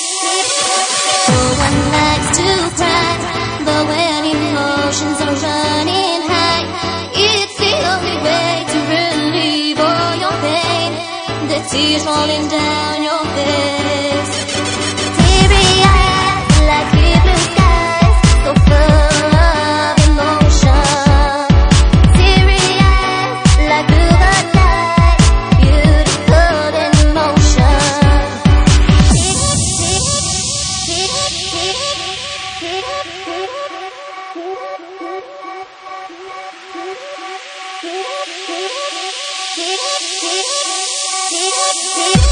No one likes to cry, but when emotions are running high, it's the only way to relieve all your pain. The tears falling down your face. Teary eyes like clear blue skies, so full of emotion. Teary eyes like blue night, beautiful in motion. Keep